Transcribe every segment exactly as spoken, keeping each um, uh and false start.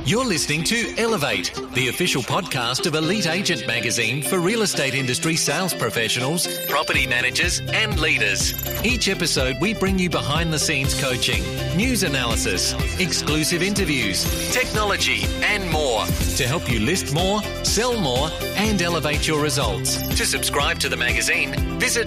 You're listening to Elevate, the official podcast of Elite Agent Magazine for real estate industry sales professionals, property managers and leaders. Each episode we bring you behind the scenes coaching, news analysis, exclusive interviews, technology and more to help you list more, sell more and elevate your results. To subscribe to the magazine, visit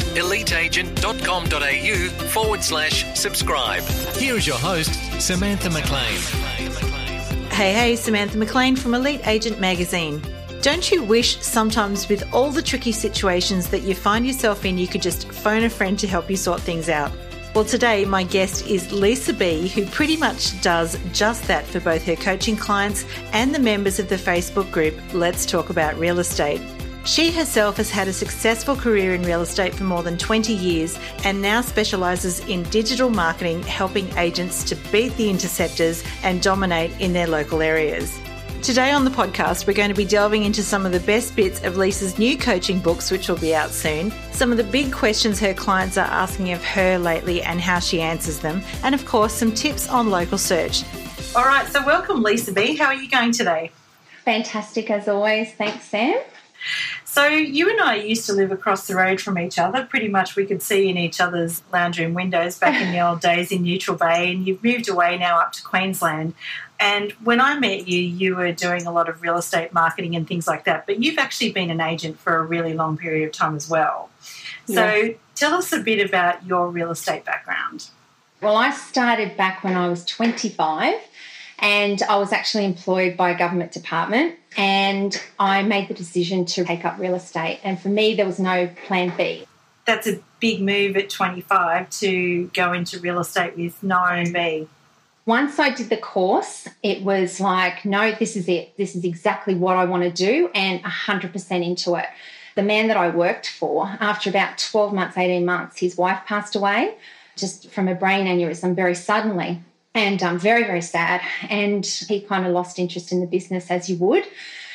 eliteagent.com.au forward slash subscribe. Here is your host, Samantha McLean. Hey, hey, Samantha McLean from Elite Agent Magazine. Don't you wish sometimes with all the tricky situations that you find yourself in, you could just phone a friend to help you sort things out? Well, today my guest is Lisa B, who pretty much does just that for both her coaching clients and the members of the Facebook group Let's Talk About Real Estate. She herself has had a successful career in real estate for more than twenty years and now specialises in digital marketing, helping agents to beat the interceptors and dominate in their local areas. Today on the podcast, we're going to be delving into some of the best bits of Lisa's new coaching books, which will be out soon, some of the big questions her clients are asking of her lately and how she answers them, and of course, some tips on local search. All right, so welcome, Lisa B. How are you going today? Fantastic as always. Thanks, Sam. So you and I used to live across the road from each other. Pretty much we could see in each other's lounge room windows back in the old days in Neutral Bay, and you've moved away now up to Queensland. And when I met you, you were doing a lot of real estate marketing and things like that, but you've actually been an agent for a really long period of time as well. So yes. Tell us a bit about your real estate background. Well, I started back when I was twenty-five. And I was actually employed by a government department, and I made the decision to take up real estate. And for me, there was no plan B. That's a big move at twenty-five to go into real estate with no plan B. Once I did the course, it was like, no, this is it. This is exactly what I want to do, and one hundred percent into it. The man that I worked for, after about twelve months, eighteen months, his wife passed away just from a brain aneurysm very suddenly. And um, very, very sad. And he kind of lost interest in the business, as you would,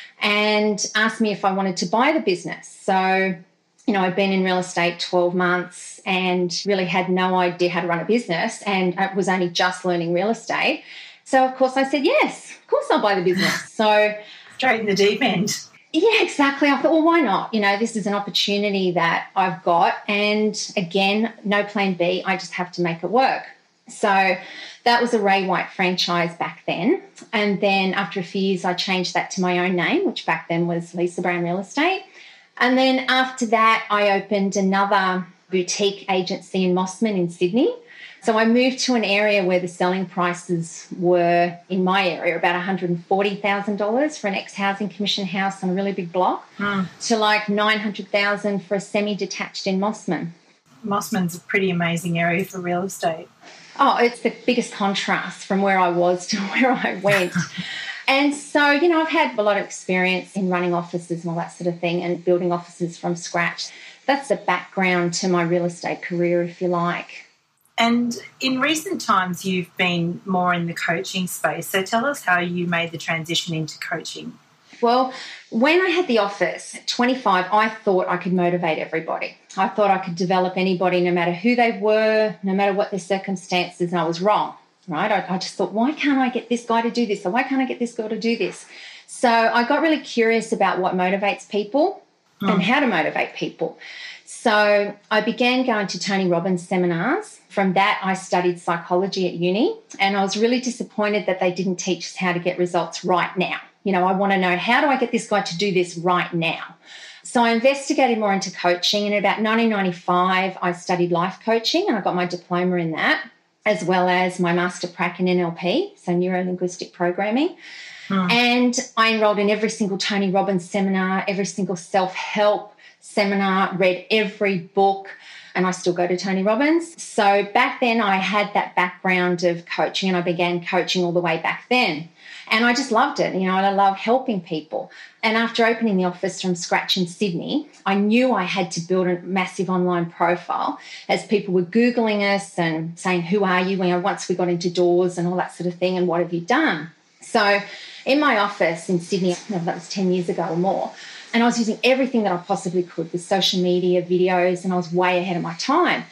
and asked me if I wanted to buy the business. So, you know, I'd been in real estate twelve months and really had no idea how to run a business, and I was only just learning real estate. So, of course, I said, yes, of course I'll buy the business. So straight in the deep end. Yeah, exactly. I thought, well, why not? You know, this is an opportunity that I've got. And again, no plan B. I just have to make it work. So that was a Ray White franchise back then. And then after a few years, I changed that to my own name, which back then was Lisa Brown Real Estate. And then after that, I opened another boutique agency in Mossman in Sydney. So I moved to an area where the selling prices were, in my area, about one hundred forty thousand dollars for an ex-housing commission house on a really big block, mm. to like nine hundred thousand dollars for a semi-detached in Mossman. Mossman's a pretty amazing area for real estate. Oh, it's the biggest contrast from where I was to where I went. And so, you know, I've had a lot of experience in running offices and all that sort of thing and building offices from scratch. That's the background to my real estate career, if you like. And in recent times, you've been more in the coaching space. So tell us how you made the transition into coaching. Well, when I had the office at twenty-five, I thought I could motivate everybody. I thought I could develop anybody no matter who they were, no matter what their circumstances, and I was wrong, right? I, I just thought, why can't I get this guy to do this? Or why can't I get this girl to do this? So I got really curious about what motivates people mm. and how to motivate people. So I began going to Tony Robbins seminars. From that, I studied psychology at uni, and I was really disappointed that they didn't teach us how to get results right now. You know, I want to know, how do I get this guy to do this right now? So I investigated more into coaching, and in about nineteen ninety-five, I studied life coaching, and I got my diploma in that, as well as my master prac in N L P, so neuro-linguistic programming. Hmm. And I enrolled in every single Tony Robbins seminar, every single self-help seminar, read every book, and I still go to Tony Robbins. So back then I had that background of coaching, and I began coaching all the way back then. And I just loved it, you know, and I love helping people. And after opening the office from scratch in Sydney, I knew I had to build a massive online profile as people were Googling us and saying, who are you? You know, once we got into doors and all that sort of thing, and what have you done? So in my office in Sydney, that was ten years ago or more, and I was using everything that I possibly could with social media, videos, and I was way ahead of my time.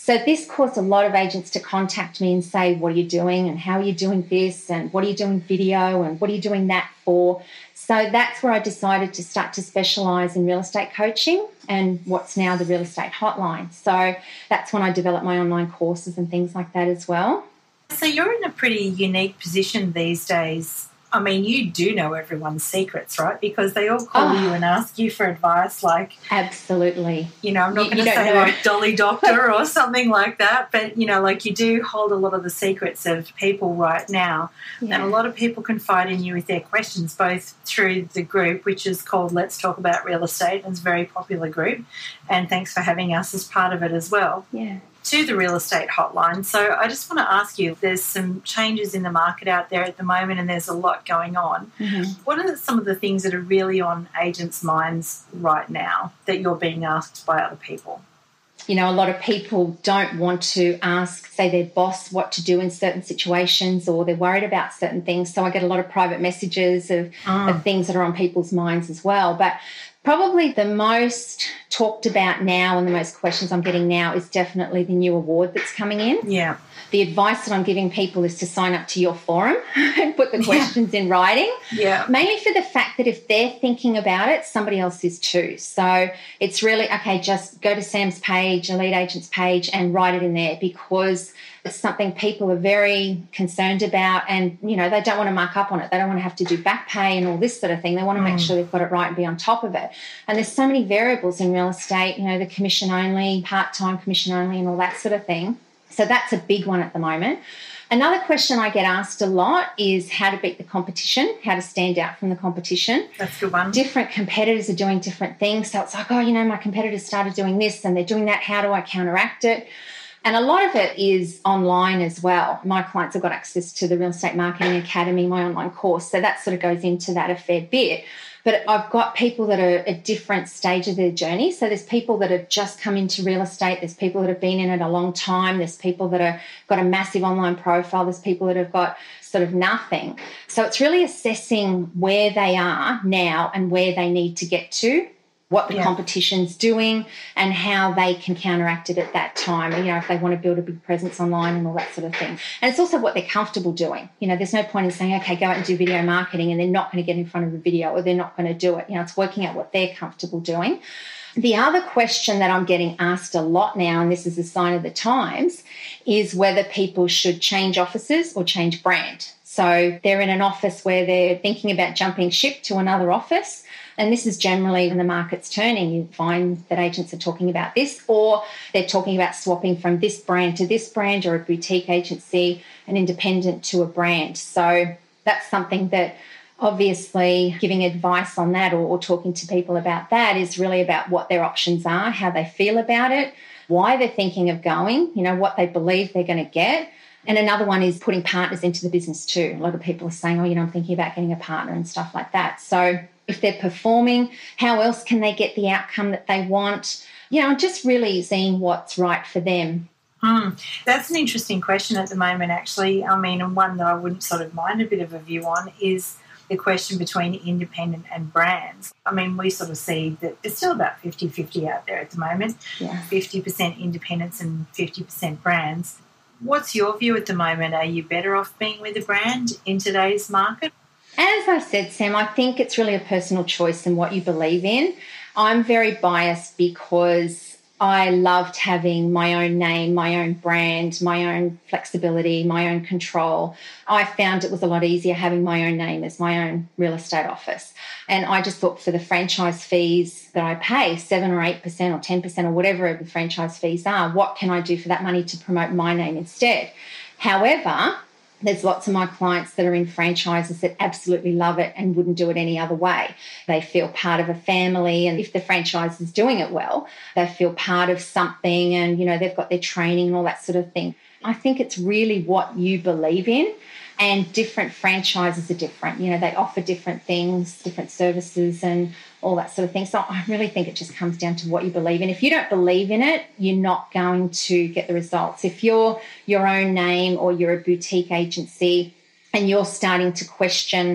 So this caused a lot of agents to contact me and say, what are you doing and how are you doing this and what are you doing video and what are you doing that for? So that's where I decided to start to specialise in real estate coaching and what's now the Real Estate Hotline. So that's when I developed my online courses and things like that as well. So you're in a pretty unique position these days. I mean, you do know everyone's secrets, right? Because they all call oh, you and ask you for advice, like... Absolutely. You know, I'm not going to say know. like Dolly Doctor or something like that, but, you know, like you do hold a lot of the secrets of people right now. Yeah. And a lot of people confide in you with their questions, both through the group, which is called Let's Talk About Real Estate, and it's a very popular group. And thanks for having us as part of it as well. Yeah. To the Real Estate Hotline. So I just want to ask you, there's some changes in the market out there at the moment and there's a lot going on. Mm-hmm. What are some of the things that are really on agents' minds right now that you're being asked by other people? You know, a lot of people don't want to ask, say, their boss what to do in certain situations, or they're worried about certain things. So I get a lot of private messages of, oh. of things that are on people's minds as well. But probably the most talked about now and the most questions I'm getting now is definitely the new award that's coming in. Yeah. The advice that I'm giving people is to sign up to your forum and put the questions yeah. in writing. Yeah. Mainly for the fact that if they're thinking about it, somebody else is too. So it's really, okay, just go to Sam's page, Elite Agents page, and write it in there, because it's something people are very concerned about, and, you know, they don't want to muck up on it. They don't want to have to do back pay and all this sort of thing. They want to mm. make sure they've got it right and be on top of it. And there's so many variables in real estate, you know, the commission only, part-time commission only, and all that sort of thing. So that's a big one at the moment. Another question I get asked a lot is how to beat the competition, how to stand out from the competition. That's a good one. Different competitors are doing different things. So it's like, oh, you know, my competitors started doing this and they're doing that. How do I counteract it? And a lot of it is online as well. My clients have got access to the Real Estate Marketing Academy, my online course. So that sort of goes into that a fair bit. But I've got people that are at different stage of their journey. So there's people that have just come into real estate. There's people that have been in it a long time. There's people that have got a massive online profile. There's people that have got sort of nothing. So it's really assessing where they are now and where they need to get to, what the yeah. competition's doing, and how they can counteract it at that time. And, you know, if they want to build a big presence online and all that sort of thing. And it's also what they're comfortable doing. You know, there's no point in saying, okay, go out and do video marketing, and they're not going to get in front of a video, or they're not going to do it. You know, it's working out what they're comfortable doing. The other question that I'm getting asked a lot now, and this is a sign of the times, is whether people should change offices or change brand. So they're in an office where they're thinking about jumping ship to another office. And this is generally when the market's turning. You find that agents are talking about this, or they're talking about swapping from this brand to this brand, or a boutique agency, an independent to a brand. So that's something that obviously giving advice on that, or, or talking to people about that, is really about what their options are, how they feel about it, why they're thinking of going, you know, what they believe they're going to get. And another one is putting partners into the business too. A lot of people are saying, oh, you know, I'm thinking about getting a partner and stuff like that. So if they're performing, how else can they get the outcome that they want? You know, just really seeing what's right for them. Mm, that's an interesting question at the moment, actually. I mean, and one that I wouldn't sort of mind a bit of a view on is the question between independent and brands. I mean, we sort of see that it's still about fifty-fifty out there at the moment, yeah. fifty percent independents and fifty percent brands. What's your view at the moment? Are you better off being with a brand in today's market? As I said, Sam, I think it's really a personal choice and what you believe in. I'm very biased because I loved having my own name, my own brand, my own flexibility, my own control. I found it was a lot easier having my own name as my own real estate office. And I just thought for the franchise fees that I pay, seven or eight percent or ten percent or whatever the franchise fees are, what can I do for that money to promote my name instead? However, there's lots of my clients that are in franchises that absolutely love it and wouldn't do it any other way. They feel part of a family, and if the franchise is doing it well, they feel part of something, and, you know, they've got their training and all that sort of thing. I think it's really what you believe in, and different franchises are different. You know, they offer different things, different services and all that sort of thing. So I really think it just comes down to what you believe in. If you don't believe in it, you're not going to get the results. If you're your own name or you're a boutique agency and you're starting to question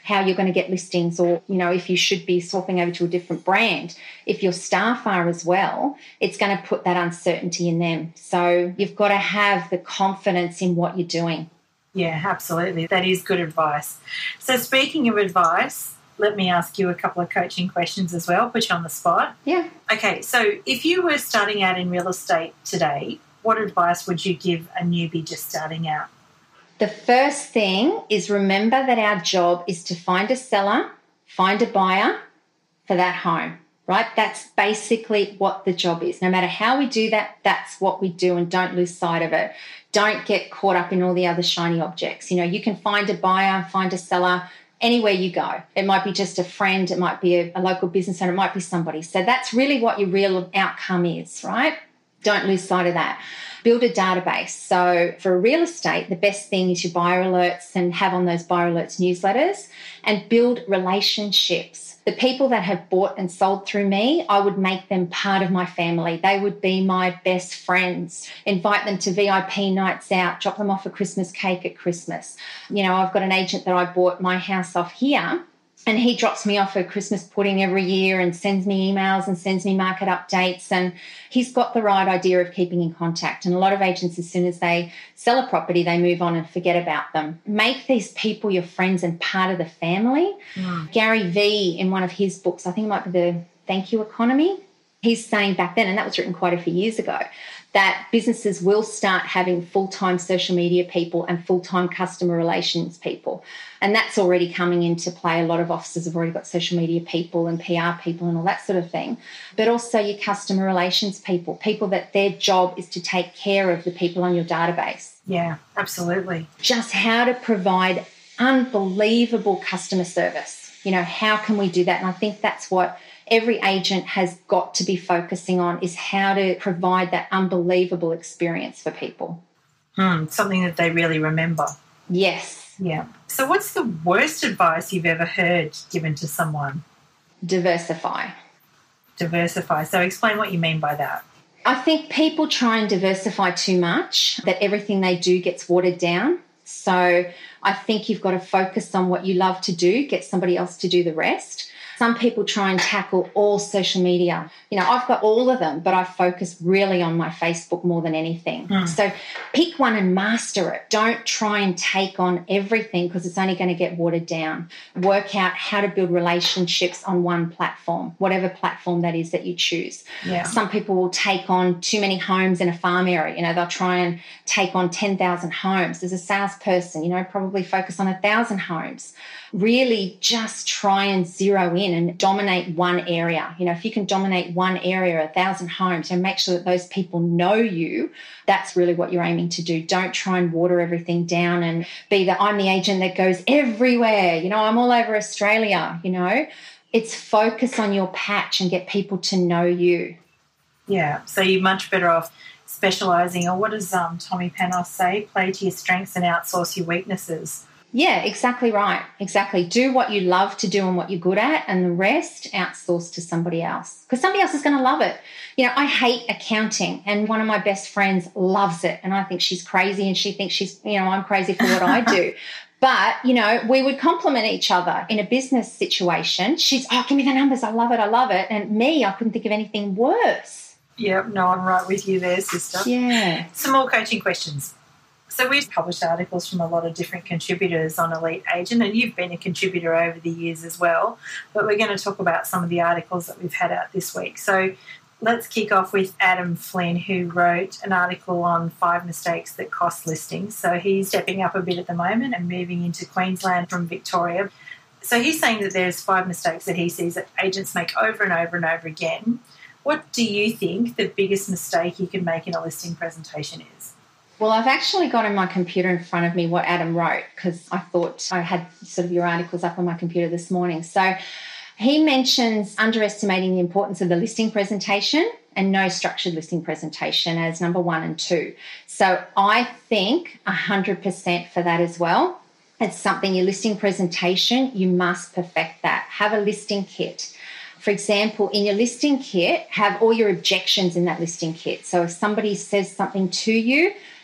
how you're going to get listings, or, you know, if you should be swapping over to a different brand. If your staff are as well, it's going to put that uncertainty in them. So you've got to have the confidence in what you're doing. Yeah, absolutely. That is good advice. So speaking of advice, let me ask you a couple of coaching questions as well, put you on the spot. Yeah. Okay, so if you were starting out in real estate today, what advice would you give a newbie just starting out? The first thing is remember that our job is to find a seller, find a buyer for that home, right? That's basically what the job is. No matter how we do that, that's what we do, and don't lose sight of it. Don't get caught up in all the other shiny objects. You know, you can find a buyer, find a seller anywhere you go. It might be just a friend, it might be a, a local business owner, it might be somebody. So that's really what your real outcome is, right? Don't lose sight of that. Build a database. So for real estate, the best thing is your buyer alerts, and have on those buyer alerts newsletters, and build relationships. The people that have bought and sold through me, I would make them part of my family. They would be my best friends. Invite them to V I P nights out, drop them off a Christmas cake at Christmas. You know, I've got an agent that I bought my house off here, and he drops me off a Christmas pudding every year and sends me emails and sends me market updates. And he's got the right idea of keeping in contact. And a lot of agents, as soon as they sell a property, they move on and forget about them. Make these people your friends and part of the family. Mm. Gary Vee, in one of his books, I think it might be The Thank You Economy, he's saying back then, and that was written quite a few years ago, that businesses will start having full-time social media people and full-time customer relations people. And that's already coming into play. A lot of offices have already got social media people and P R people and all that sort of thing. But also your customer relations people, people that their job is to take care of the people on your database. Yeah, absolutely. Just how to provide unbelievable customer service. You know, how can we do that? And I think that's what every agent has got to be focusing on, is how to provide that unbelievable experience for people. Hmm, something that they really remember. Yes. Yeah. So what's the worst advice you've ever heard given to someone? Diversify. Diversify. So explain what you mean by that. I think people try and diversify too much, that everything they do gets watered down. So I think you've got to focus on what you love to do, get somebody else to do the rest. Some people try and tackle all social media. You know, I've got all of them, but I focus really on my Facebook more than anything. Mm. So pick one and master it. Don't try and take on everything, because it's only going to get watered down. Work out how to build relationships on one platform, whatever platform that is that you choose. Yeah. Some people will take on too many homes in a farm area. You know, they'll try and take on ten thousand homes. As a salesperson, you know, probably focus on one thousand homes. Really just try and zero in and dominate one area. You know, if you can dominate one area, a thousand homes, and make sure that those people know you, that's really what you're aiming to do. Don't try and water everything down and be that I'm the agent that goes everywhere. You know, I'm all over Australia, you know. It's focus on your patch and get people to know you. Yeah, so you're much better off specialising, or what does um, Tommy Panos say? Play to your strengths and outsource your weaknesses. Yeah, exactly right. Exactly. Do what you love to do and what you're good at, and the rest outsource to somebody else, because somebody else is going to love it. You know, I hate accounting, and one of my best friends loves it, and I think she's crazy, and she thinks she's, you know, I'm crazy for what I do. But, you know, we would complement each other in a business situation. She's, oh, give me the numbers. I love it. I love it. And me, I couldn't think of anything worse. Yeah, no, I'm right with you there, sister. Yeah. Some more coaching questions. So we've published articles from a lot of different contributors on Elite Agent, and you've been a contributor over the years as well. But we're going to talk about some of the articles that we've had out this week. So let's kick off with Adam Flynn, who wrote an article on five mistakes that cost listings. So he's stepping up a bit at the moment and moving into Queensland from Victoria. So he's saying that there's five mistakes that he sees that agents make over and over and over again. What do you think the biggest mistake you can make in a listing presentation is? Well, I've actually got on my computer in front of me what Adam wrote, because I thought I had sort of your articles up on my computer this morning. So he mentions underestimating the importance of the listing presentation and no structured listing presentation as number one and two. So I think one hundred percent for that as well. It's something, your listing presentation, you must perfect that. Have a listing kit. For example, in your listing kit, have all your objections in that listing kit. So if somebody says something to you,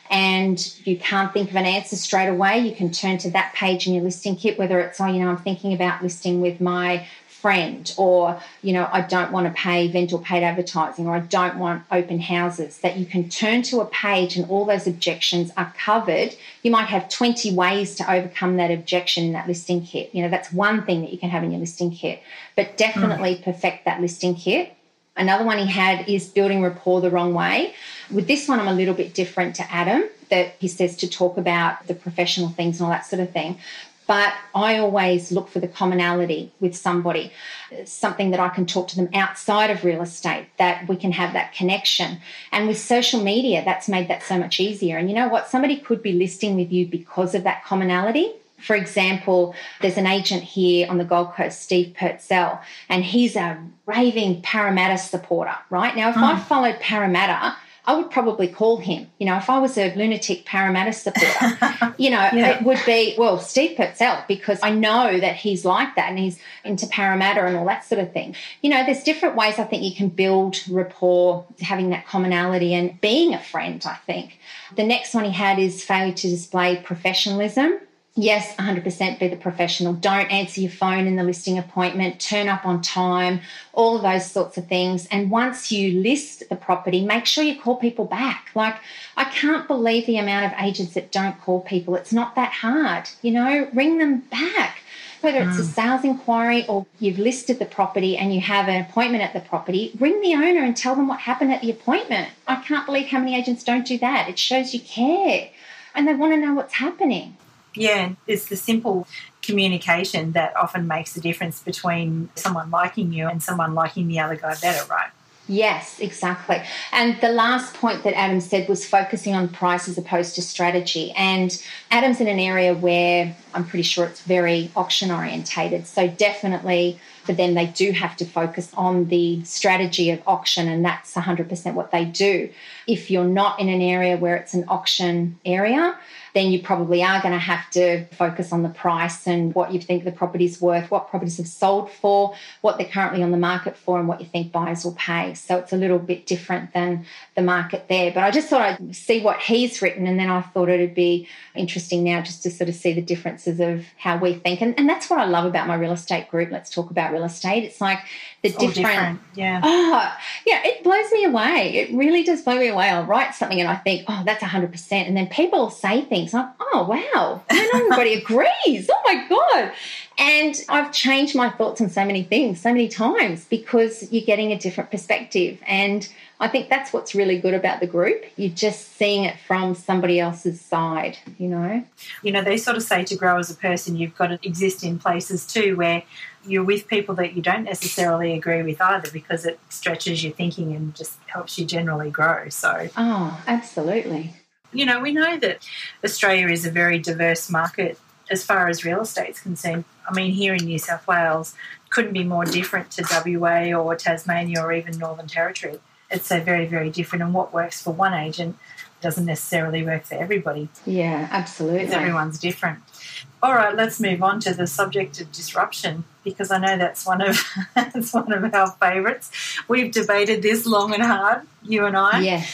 and you can't think of an answer straight away, you can turn to that page in your listing kit, whether it's, oh, you know, I'm thinking about listing with my friend, or, you know, I don't want to pay vendor paid advertising, or I don't want open houses, that you can turn to a page and all those objections are covered. You might have twenty ways to overcome that objection in that listing kit. You know, that's one thing that you can have in your listing kit, but definitely mm. perfect that listing kit. Another one he had is building rapport the wrong way. With this one, I'm a little bit different to Adam, that he says to talk about the professional things and all that sort of thing. But I always look for the commonality with somebody, something that I can talk to them outside of real estate, that we can have that connection. And with social media, that's made that so much easier. And you know what? Somebody could be listing with you because of that commonality. For example, there's an agent here on the Gold Coast, Steve Purcell, and he's a raving Parramatta supporter, right? Now, if mm. I followed Parramatta, I would probably call him. You know, if I was a lunatic Parramatta supporter, you know, yeah. it would be, well, Steve Purcell, because I know that he's like that and he's into Parramatta and all that sort of thing. You know, there's different ways I think you can build rapport, having that commonality and being a friend, I think. The next one he had is failure to display professionalism. Yes, one hundred percent be the professional. Don't answer your phone in the listing appointment. Turn up on time, all of those sorts of things. And once you list the property, make sure you call people back. Like, I can't believe the amount of agents that don't call people. It's not that hard, you know, ring them back. Whether it's mm. a sales inquiry or you've listed the property and you have an appointment at the property, ring the owner and tell them what happened at the appointment. I can't believe how many agents don't do that. It shows you care and they want to know what's happening. Yeah, it's the simple communication that often makes the difference between someone liking you and someone liking the other guy better, right? Yes, exactly. And the last point that Adam said was focusing on price as opposed to strategy. And Adam's in an area where I'm pretty sure it's very auction orientated. So definitely for them, they do have to focus on the strategy of auction, and that's one hundred percent what they do. If you're not in an area where it's an auction area, then you probably are going to have to focus on the price and what you think the property's worth, what properties have sold for, what they're currently on the market for, and what you think buyers will pay. So it's a little bit different than the market there. But I just thought I'd see what he's written, and then I thought it'd be interesting now just to sort of see the differences of how we think. And, and that's what I love about my real estate group. Let's talk about real estate. It's like the it's different, different. Yeah. Oh, yeah, it blows me away. It really does blow me away. I'll write something and I think, oh, that's one hundred percent. And then people will say things like, oh, wow, not everybody agrees. Oh, my God. And I've changed my thoughts on so many things so many times because you're getting a different perspective. And I think that's what's really good about the group. You're just seeing it from somebody else's side, you know. You know, they sort of say to grow as a person, you've got to exist in places too where you're with people that you don't necessarily agree with either, because it stretches your thinking and just helps you generally grow. So, oh, absolutely. You know, we know that Australia is a very diverse market as far as real estate is concerned. I mean, here in New South Wales, couldn't be more different to W A or Tasmania or even Northern Territory. It's so very, very different, and what works for one agent doesn't necessarily work for everybody. Yeah, absolutely. Everyone's different. All right, let's move on to the subject of disruption, because I know that's one of that's one of our favourites. We've debated this long and hard, you and I. Yeah.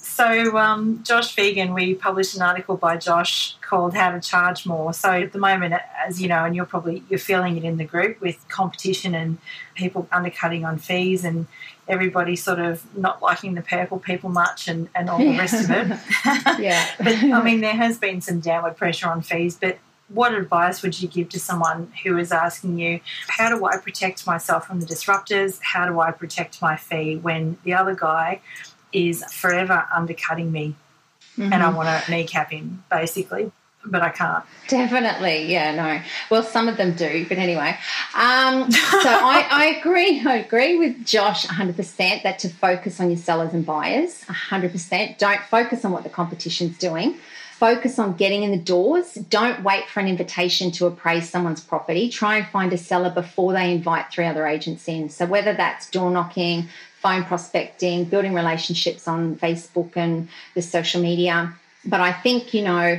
So um, Josh Fegan, we published an article by Josh called How to Charge More. So at the moment, as you know, and you're probably you're feeling it in the group with competition and people undercutting on fees and everybody sort of not liking the purple people much and, and all the rest of it. Yeah. But, I mean, there has been some downward pressure on fees, but what advice would you give to someone who is asking you, how do I protect myself from the disruptors? How do I protect my fee when the other guy is forever undercutting me mm-hmm. and I want to kneecap him, basically, but I can't. Definitely, yeah, no. Well, some of them do, but anyway. Um, so I, I agree. I agree with Josh one hundred percent that to focus on your sellers and buyers, one hundred percent. Don't focus on what the competition's doing. Focus on getting in the doors. Don't wait for an invitation to appraise someone's property. Try and find a seller before they invite three other agents in. So whether that's door knocking, phone prospecting, building relationships on Facebook and the social media. But I think, you know,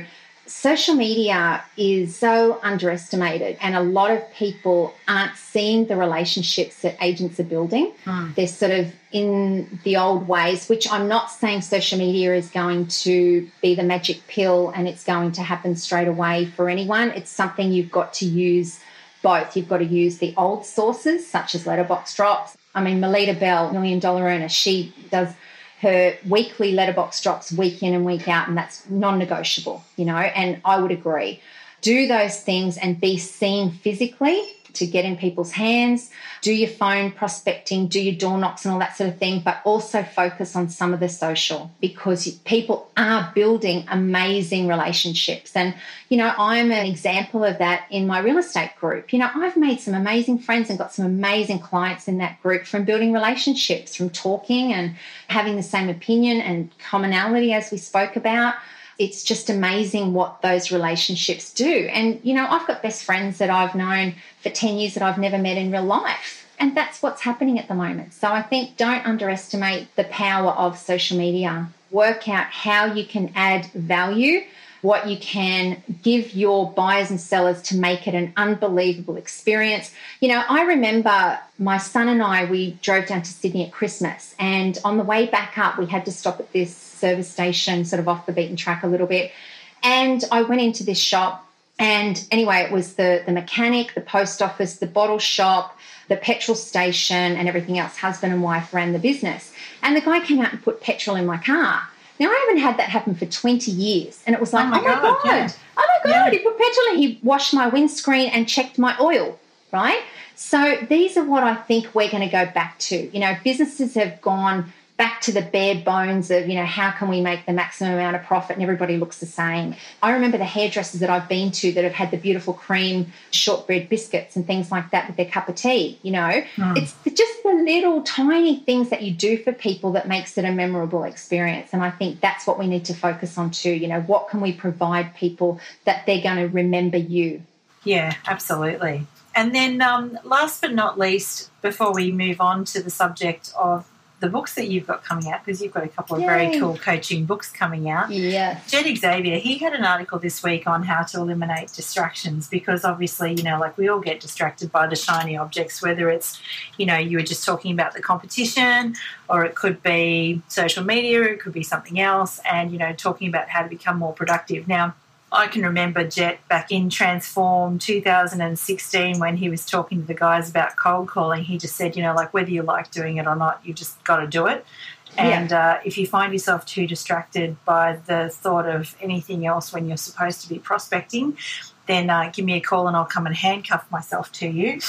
social media is so underestimated, and a lot of people aren't seeing the relationships that agents are building. Mm. They're sort of in the old ways, which I'm not saying social media is going to be the magic pill and it's going to happen straight away for anyone. It's something you've got to use both. You've got to use the old sources, such as letterbox drops. I mean, Melita Bell, million dollar earner, she does her weekly letterbox drops week in and week out, and that's non-negotiable, you know, and I would agree. Do those things and be seen physically to get in people's hands. Do your phone prospecting, do your door knocks and all that sort of thing, but also focus on some of the social, because people are building amazing relationships. And, you know, I'm an example of that in my real estate group. You know, I've made some amazing friends and got some amazing clients in that group from building relationships, from talking and having the same opinion and commonality as we spoke about. It's just amazing what those relationships do. And, you know, I've got best friends that I've known for ten years that I've never met in real life. And that's what's happening at the moment. So I think don't underestimate the power of social media. Work out how you can add value, what you can give your buyers and sellers to make it an unbelievable experience. You know, I remember my son and I, we drove down to Sydney at Christmas, and on the way back up, we had to stop at this service station, sort of off the beaten track a little bit. And I went into this shop, and anyway, it was the, the mechanic, the post office, the bottle shop, the petrol station, and everything else. Husband and wife ran the business. And the guy came out and put petrol in my car. Now, I haven't had that happen for twenty years. And it was like, oh, my, oh my God, God. Yeah. oh my God, yeah. He put petrol in. He washed my windscreen and checked my oil, right? So these are what I think we're going to go back to. You know, businesses have gone back to the bare bones of, you know, how can we make the maximum amount of profit, and everybody looks the same. I remember the hairdressers that I've been to that have had the beautiful cream shortbread biscuits and things like that with their cup of tea, you know. Mm. It's just the little tiny things that you do for people that makes it a memorable experience. And I think that's what we need to focus on too. You know, what can we provide people that they're going to remember you? Yeah, absolutely. And then um, last but not least, before we move on to the subject of the books that you've got coming out, because you've got a couple of Yay. very cool coaching books coming out. Yeah. Jed Xavier, he had an article this week on how to eliminate distractions, because obviously, you know, like we all get distracted by the shiny objects, whether it's, you know, you were just talking about the competition, or it could be social media, it could be something else, and, you know, talking about how to become more productive. Now, I can remember Jet back in Transform two thousand sixteen when he was talking to the guys about cold calling. He just said, you know, like whether you like doing it or not, you just got to do it. And yeah. uh, if you find yourself too distracted by the thought of anything else when you're supposed to be prospecting, then uh, give me a call and I'll come and handcuff myself to you.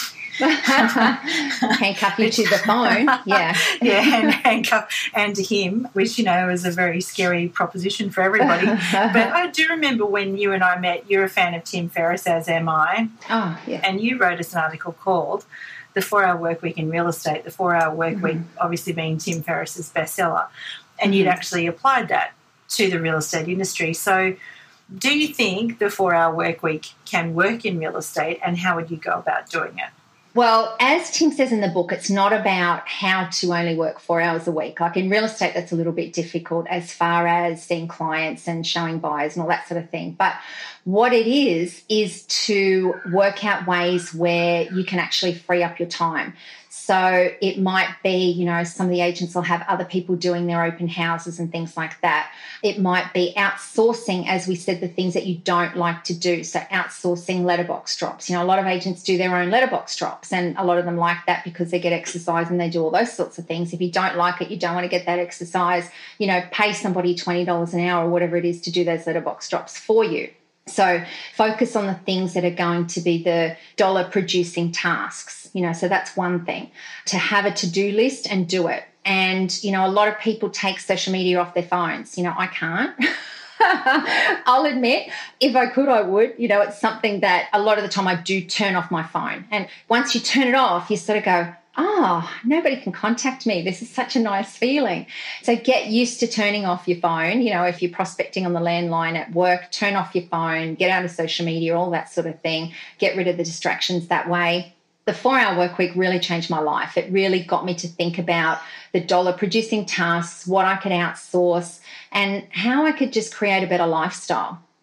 Handcuff you to the phone, yeah. Yeah, and handcuff and to him, which, you know, is a very scary proposition for everybody. But I do remember when you and I met, you're a fan of Tim Ferriss, as am I. Oh, yeah. And you wrote us an article called The four-Hour Workweek in Real Estate, the four-Hour Workweek mm-hmm. obviously being Tim Ferriss's bestseller. And mm-hmm. you'd actually applied that to the real estate industry. So do you think the four-hour work week can work in real estate, and how would you go about doing it? Well, as Tim says in the book, it's not about how to only work four hours a week. Like in real estate, that's a little bit difficult as far as seeing clients and showing buyers and all that sort of thing. But what it is, is to work out ways where you can actually free up your time. So it might be, you know, some of the agents will have other people doing their open houses and things like that. It might be outsourcing, as we said, the things that you don't like to do. So outsourcing letterbox drops. You know, a lot of agents do their own letterbox drops, and a lot of them like that because they get exercise and they do all those sorts of things. If you don't like it, you don't want to get that exercise, you know, pay somebody twenty dollars an hour or whatever it is to do those letterbox drops for you. So focus on the things that are going to be the dollar producing tasks, you know, so that's one thing. To have a to-do list and do it. And, you know, a lot of people take social media off their phones. You know, I can't. I'll admit, if I could, I would. You know, it's something that a lot of the time I do turn off my phone. And once you turn it off, you sort of go, oh, nobody can contact me. This is such a nice feeling. So get used to turning off your phone. You know, if you're prospecting on the landline at work, turn off your phone, get out of social media, all that sort of thing. Get rid of the distractions that way. The four-hour work week really changed my life. It really got me to think about the dollar-producing tasks, what I could outsource, and how I could just create a better lifestyle.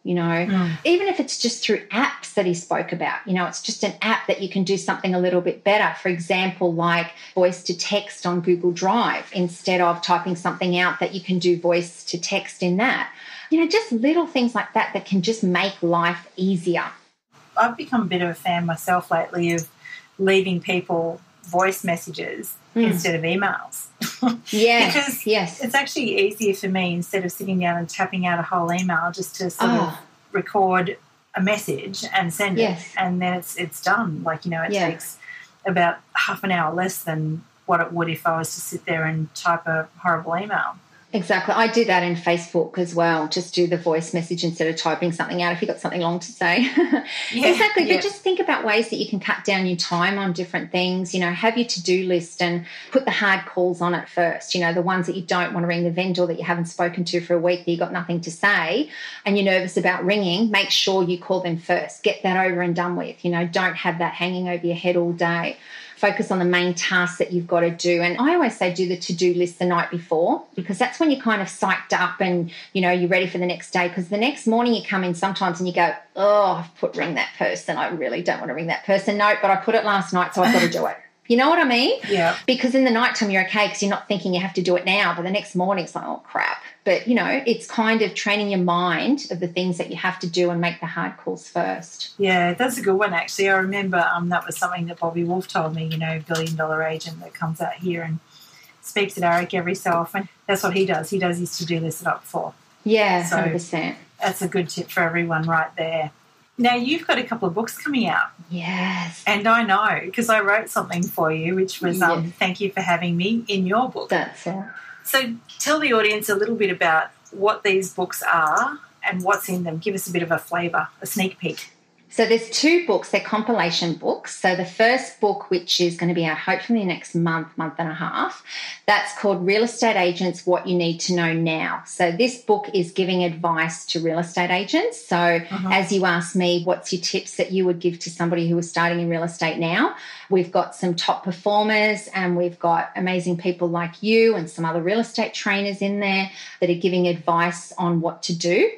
you know, Mm. even if it's just through apps that he spoke about. You know, it's just an app that you can do something a little bit better. For example, like voice to text on Google Drive, instead of typing something out, that you can do voice to text in that. You know, just little things like that that can just make life easier. I've become a bit of a fan myself lately of leaving people voice messages mm. instead of emails. Yes, because yes. it's actually easier for me, instead of sitting down and tapping out a whole email, just to sort oh. of record a message and send yes. it, and then it's it's done. Like, you know, it yeah. takes about half an hour less than what it would if I was to sit there and type a horrible email. Exactly. I do that in Facebook as well. Just do the voice message instead of typing something out if you've got something long to say. Yeah, exactly. yeah. But just think about ways that you can cut down your time on different things. You know, have your to-do list and put the hard calls on it first. You know, the ones that you don't want to ring, the vendor that you haven't spoken to for a week that you got nothing to say and you're nervous about ringing, make sure you call them first. Get that over and done with. You know, don't have that hanging over your head all day. Focus on the main tasks that you've got to do. And I always say do the to-do list the night before, because that's when you're kind of psyched up and, you know, you're ready for the next day. Because the next morning you come in sometimes and you go, oh, I've put ring that person. I really don't want to ring that person. No, but I put it last night, so I've got to do it. You know what I mean? Yeah. Because in the nighttime you're okay because you're not thinking you have to do it now, but the next morning it's like, oh, crap. But, you know, it's kind of training your mind of the things that you have to do and make the hard calls first. Yeah, that's a good one, actually. I remember um, that was something that Bobby Wolf told me, you know, billion-dollar agent that comes out here and speaks at A R I C every so often. That's what he does. He does his to-do list the night before. Yeah, so one hundred percent. That's a good tip for everyone right there. Now, you've got a couple of books coming out. Yes. And I know, because I wrote something for you, which was um, yes. thank you for having me in your book. That's it. So tell the audience a little bit about what these books are and what's in them. Give us a bit of a flavour, a sneak peek. So there's two books. They're compilation books. So the first book, which is going to be out hopefully next month, month and a half, that's called Real Estate Agents, What You Need to Know Now. So this book is giving advice to real estate agents. So uh-huh. as you asked me, what's your tips that you would give to somebody who is starting in real estate now? We've got some top performers and we've got amazing people like you and some other real estate trainers in there that are giving advice on what to do.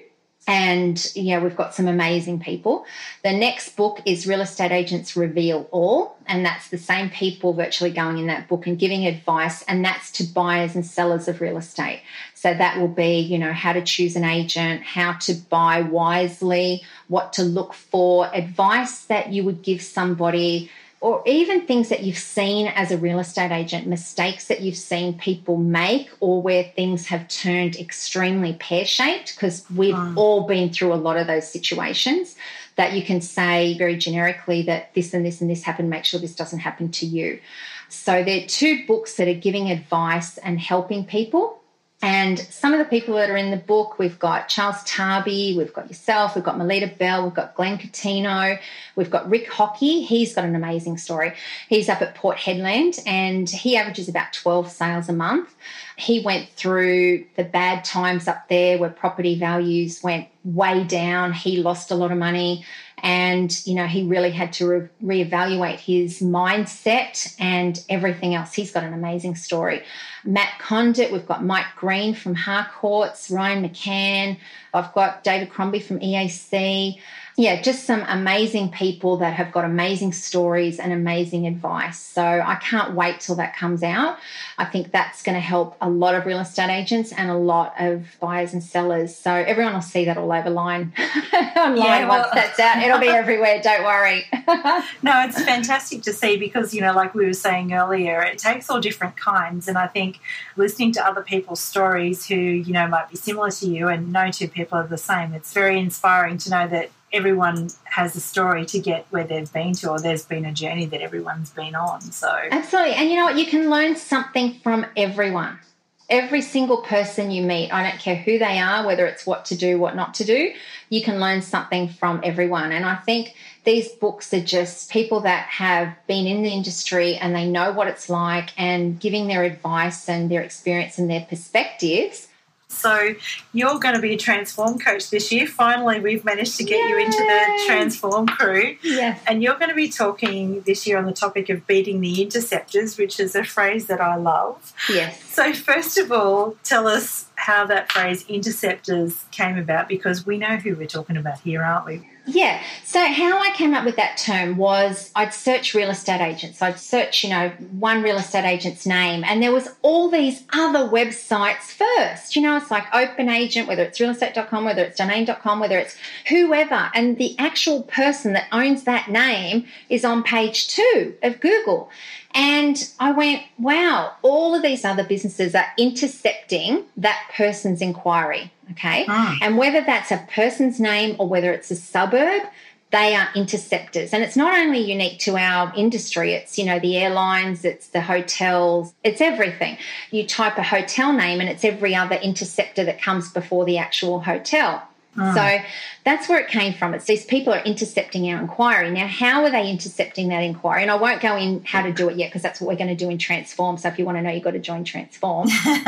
And, yeah, we've got some amazing people. The next book is Real Estate Agents Reveal All, and that's the same people virtually going in that book and giving advice, and that's to buyers and sellers of real estate. So that will be, you know, how to choose an agent, how to buy wisely, what to look for, advice that you would give somebody, or even things that you've seen as a real estate agent, mistakes that you've seen people make, or where things have turned extremely pear-shaped, because we've mm. all been through a lot of those situations that you can say very generically that this and this and this happened, make sure this doesn't happen to you. So there are two books that are giving advice and helping people. And some of the people that are in the book, we've got Charles Tarby, we've got yourself, we've got Melita Bell, we've got Glenn Catino, we've got Rick Hockey. He's got an amazing story. He's up at Port Hedland and he averages about twelve sales a month. He went through the bad times up there where property values went way down. He lost a lot of money and, you know, he really had to re- reevaluate his mindset and everything else. He's got an amazing story. Matt Condit, we've got Mike Green from Harcourts, Ryan McCann, I've got David Crombie from E A C. Yeah, just some amazing people that have got amazing stories and amazing advice. So I can't wait till that comes out. I think that's going to help a lot of real estate agents and a lot of buyers and sellers. So everyone will see that all over line online yeah, well, once that's out. It'll be everywhere, don't worry. No, it's fantastic to see because, you know, like we were saying earlier, it takes all different kinds. And I think listening to other people's stories who, you know, might be similar to you and no two people are the same, it's very inspiring to know that everyone has a story to get where they've been to, or there's been a journey that everyone's been on. So absolutely. And you know what? You can learn something from everyone. Every single person you meet, I don't care who they are, whether it's what to do, what not to do, you can learn something from everyone. And I think these books are just people that have been in the industry and they know what it's like and giving their advice and their experience and their perspectives So you're going to be a Transform coach this year. Finally, we've managed to get Yay! you into the Transform crew. Yes. And you're going to be talking this year on the topic of beating the interceptors, which is a phrase that I love. Yes. So first of all, tell us how that phrase interceptors came about, because we know who we're talking about here, aren't we? Yeah. So how I came up with that term was I'd search real estate agents. I'd search, you know, one real estate agent's name, and there was all these other websites first. You know, it's like Open Agent, whether it's real estate dot com, whether it's domain dot com, whether it's whoever. And the actual person that owns that name is on page two of Google. And I went, wow, all of these other businesses are intercepting that person's inquiry, okay? Mm. And whether that's a person's name or whether it's a suburb, they are interceptors. And it's not only unique to our industry, it's, you know, the airlines, it's the hotels, it's everything. You type a hotel name and it's every other interceptor that comes before the actual hotel. Mm. So that's where it came from. It's these people are intercepting our inquiry. Now, how are they intercepting that inquiry? And I won't go in how to do it yet, because that's what we're going to do in Transform. So if you want to know, you've got to join Transform.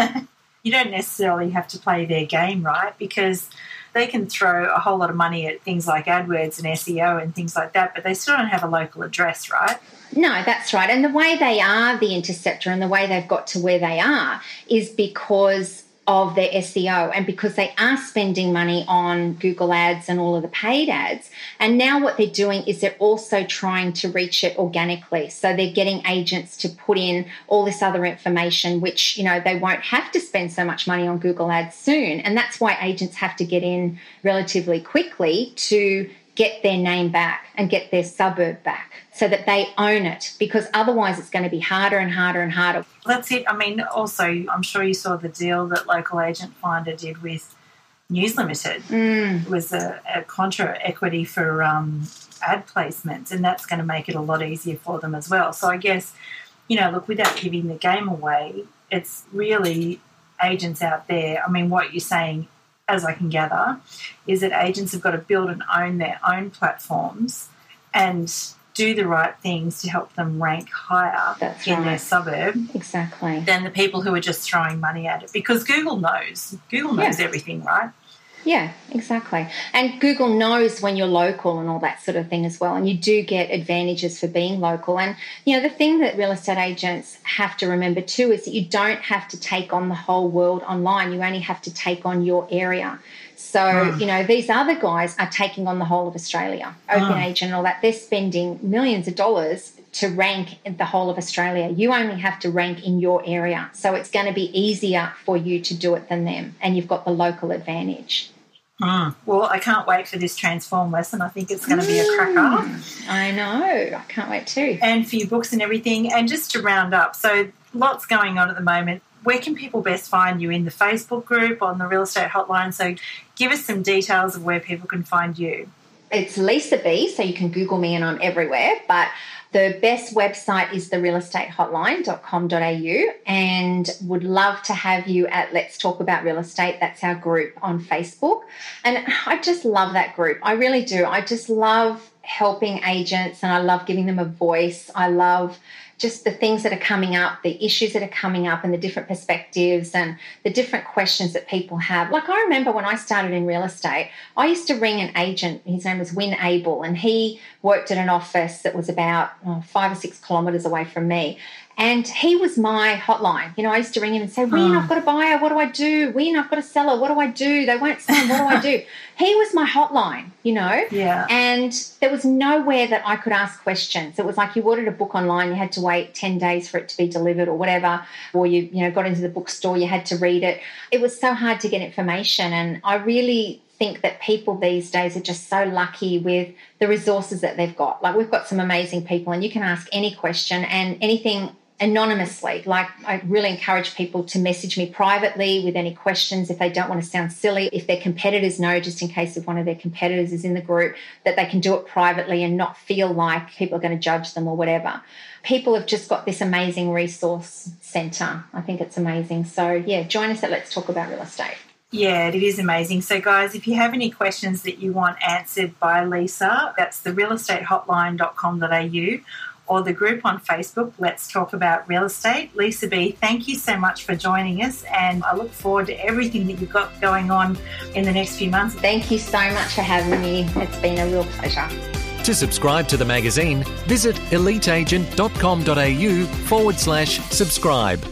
You don't necessarily have to play their game, right? Because they can throw a whole lot of money at things like AdWords and S E O and things like that, but they still don't have a local address, right? No, that's right. And the way they are the interceptor and the way they've got to where they are is because of their S E O and because they are spending money on Google Ads and all of the paid ads. And now what they're doing is they're also trying to reach it organically. So they're getting agents to put in all this other information, which, you know, they won't have to spend so much money on Google Ads soon. And that's why agents have to get in relatively quickly to get their name back and get their suburb back so that they own it, because otherwise it's going to be harder and harder and harder. That's it. I mean, also, I'm sure you saw the deal that Local Agent Finder did with News Limited. Mm. It was a, a contra equity for um, ad placements, and that's going to make it a lot easier for them as well. So I guess, you know, look, without giving the game away, it's really agents out there. I mean, what you're saying, as I can gather, is that agents have got to build and own their own platforms and do the right things to help them rank higher That's in right. their suburb Exactly. than the people who are just throwing money at it. Because Google knows. Google knows Yeah. everything, right? Yeah, exactly. And Google knows when you're local and all that sort of thing as well. And you do get advantages for being local. And, you know, the thing that real estate agents have to remember too is that you don't have to take on the whole world online. You only have to take on your area. So, mm. you know, these other guys are taking on the whole of Australia, Open mm. Agent and all that. They're spending millions of dollars to rank the whole of Australia. You only have to rank in your area. So it's going to be easier for you to do it than them. And you've got the local advantage. Mm. Well, I can't wait for this Transform lesson. I think it's going to be a cracker. I know. I can't wait too. And for your books and everything. And just to round up, so lots going on at the moment. Where can people best find you? In the Facebook group, on the Real Estate Hotline? So give us some details of where people can find you. It's Lisa B, so you can Google me and I'm everywhere. But the best website is the real estate hotline dot com dot a u, and would love to have you at Let's Talk About Real Estate. That's our group on Facebook. And I just love that group. I really do. I just love helping agents and I love giving them a voice. I love just the things that are coming up, the issues that are coming up and the different perspectives and the different questions that people have. Like I remember when I started in real estate, I used to ring an agent. His name was Win Abel, and he worked at an office that was about oh, five or six kilometres away from me. And he was my hotline. You know, I used to ring him and say, Win, I've got a buyer. What do I do? Win, I've got a seller. What do I do? They won't sell. What do I do? He was my hotline, you know. Yeah. And there was nowhere that I could ask questions. It was like you ordered a book online, you had to wait ten days for it to be delivered or whatever, or you, you know, got into the bookstore, you had to read it. It was so hard to get information. And I really think that people these days are just so lucky with the resources that they've got. Like we've got some amazing people and you can ask any question and anything anonymously. Like I really encourage people to message me privately with any questions if they don't want to sound silly. If their competitors know, just in case if one of their competitors is in the group, that they can do it privately and not feel like people are going to judge them or whatever. People have just got this amazing resource centre. I think it's amazing. So, yeah, join us at Let's Talk About Real Estate. Yeah, it is amazing. So, guys, if you have any questions that you want answered by Lisa, that's the real estate hotline dot com dot a u, or the group on Facebook, Let's Talk About Real Estate. Lisa B, thank you so much for joining us, and I look forward to everything that you've got going on in the next few months. Thank you so much for having me. It's been a real pleasure. To subscribe to the magazine, visit eliteagent.com.au forward slash subscribe.